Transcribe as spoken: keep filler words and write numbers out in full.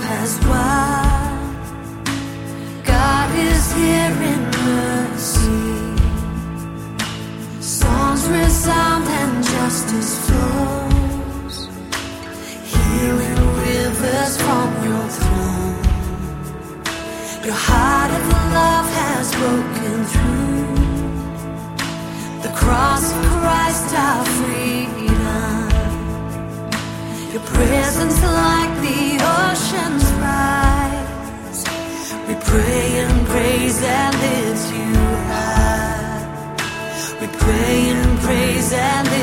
has won. God is here in mercy. Songs resound and justice flows. Healing rivers from your throne. Your heart of love has broken through. The cross of Christ, our freedom. Your presence like the oceans rise. We pray and praise and lift you high. We pray and praise and